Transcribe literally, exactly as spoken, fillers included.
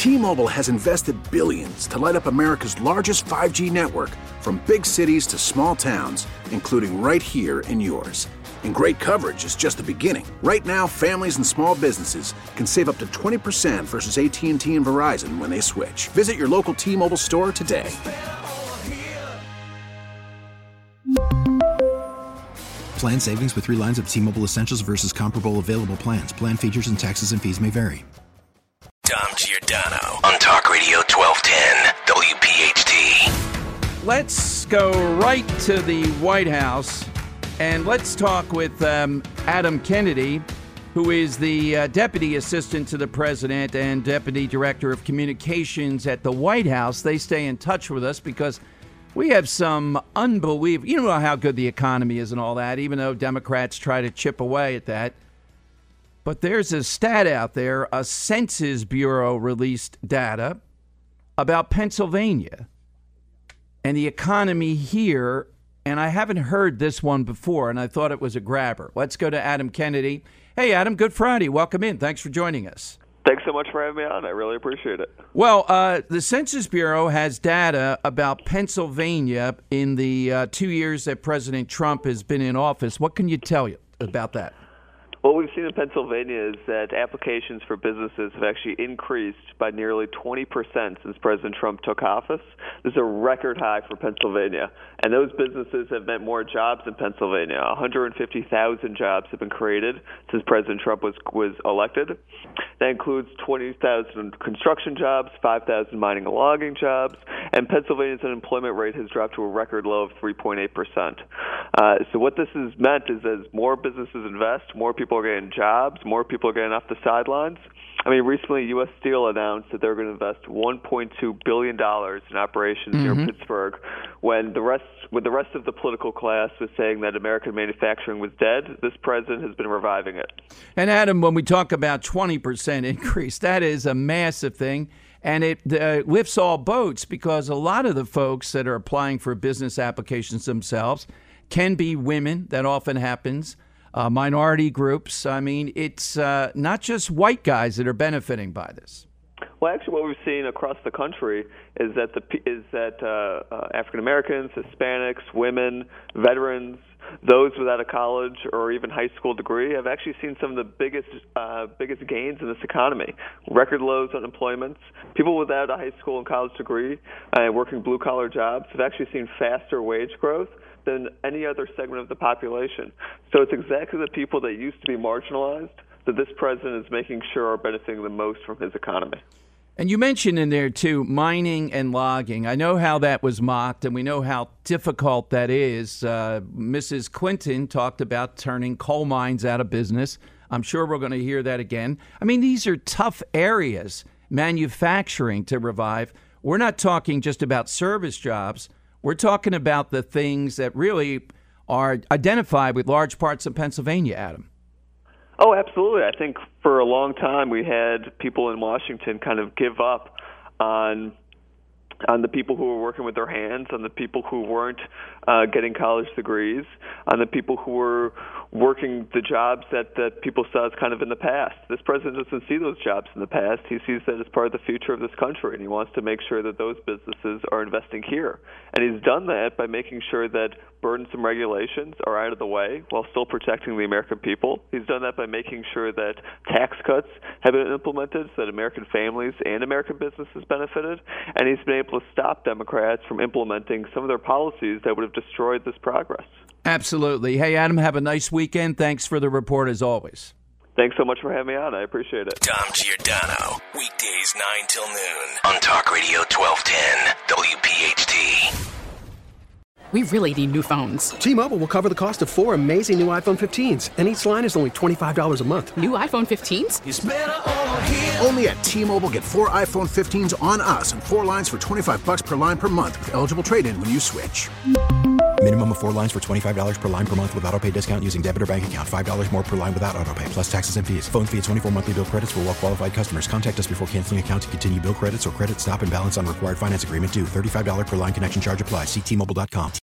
T-Mobile has invested billions to light up America's largest five G network, from big cities to small towns, including right here in yours. And great coverage is just the beginning. Right now, families and small businesses can save up to twenty percent versus A T and T and Verizon when they switch. Visit your local T-Mobile store today. Plan savings with three lines of T-Mobile Essentials versus comparable available plans. Plan features and taxes and fees may vary. Dom Giordano on Talk Radio twelve ten W P H T. Let's go right to the White House and let's talk with um, Adam Kennedy, who is the uh, Deputy Assistant to the President and Deputy Director of Communications at the White House. They stay in touch with us because we have some unbelievable, you know how good the economy is and all that, even though Democrats try to chip away at that. But there's a stat out there, a Census Bureau released data about Pennsylvania and the economy here. And I haven't heard this one before, and I thought it was a grabber. Let's go to Adam Kennedy. Hey, Adam, good Friday. Welcome in. Thanks for joining us. Thanks so much for having me on. I really appreciate it. Well, uh, the Census Bureau has data about Pennsylvania in the uh, two years that President Trump has been in office. What can you tell you about that? What we've seen in Pennsylvania is that applications for businesses have actually increased by nearly twenty percent since President Trump took office. This is a record high for Pennsylvania. And those businesses have meant more jobs in Pennsylvania. one hundred fifty thousand jobs have been created since President Trump was was elected. That includes twenty thousand construction jobs, five thousand mining and logging jobs, and Pennsylvania's unemployment rate has dropped to a record low of three point eight percent. Uh, so what this has meant is as more businesses invest, more people are getting jobs, more people are getting off the sidelines. I mean, recently U S Steel announced that they're going to invest one point two billion dollars in operations mm-hmm. near Pittsburgh, when the rest, when the rest of the political class was saying that American manufacturing was dead. This president has been reviving it. And Adam, when we talk about twenty percent increase, that is a massive thing. And it uh, lifts all boats, because a lot of the folks that are applying for business applications themselves can be women. That often happens. Uh, minority groups. I mean, it's uh, not just white guys that are benefiting by this. Well, actually, what we've seen across the country is that the is that uh, uh, African Americans, Hispanics, women, veterans, those without a college or even high school degree have actually seen some of the biggest uh, biggest gains in this economy. Record lows unemployment. People without a high school and college degree and uh, working blue collar jobs have actually seen faster wage growth than any other segment of the population. So it's exactly the people that used to be marginalized that this president is making sure are benefiting the most from his economy. And you mentioned in there, too, mining and logging. I know how that was mocked, and we know how difficult that is. Uh, Missus Clinton talked about turning coal mines out of business. I'm sure we're going to hear that again. I mean, these are tough areas, manufacturing to revive. We're not talking just about service jobs. We're talking about the things that really are identified with large parts of Pennsylvania, Adam. Oh, absolutely. I think for a long time we had people in Washington kind of give up on on the people who were working with their hands, on the people who weren't uh, getting college degrees, on the people who were working the jobs that, that people saw as kind of in the past. This president doesn't see those jobs in the past. He sees that as part of the future of this country, and he wants to make sure that those businesses are investing here. And he's done that by making sure that burdensome regulations are out of the way while still protecting the American people. He's done that by making sure that tax cuts have been implemented so that American families and American businesses benefited. And he's been able to stop Democrats from implementing some of their policies that would have destroyed this progress. Absolutely. Hey, Adam, have a nice weekend. Thanks for the report, as always. Thanks so much for having me on. I appreciate it. Dom Giordano, weekdays nine till noon on Talk Radio twelve ten W P H T. We really need new phones. T-Mobile will cover the cost of four amazing new iPhone fifteens, and each line is only twenty-five dollars a month. New iPhone fifteens? It's better over here. Only at T-Mobile, get four iPhone fifteens on us and four lines for twenty-five dollars per line per month with eligible trade-in when you switch. Minimum of four lines for twenty-five dollars per line per month with autopay discount using debit or bank account. five dollars more per line without autopay, plus taxes and fees. Phone fee at twenty-four monthly bill credits for well-qualified customers. Contact us before canceling account to continue bill credits or credit stop and balance on required finance agreement due. thirty-five dollars per line connection charge applies. See T Mobile dot com.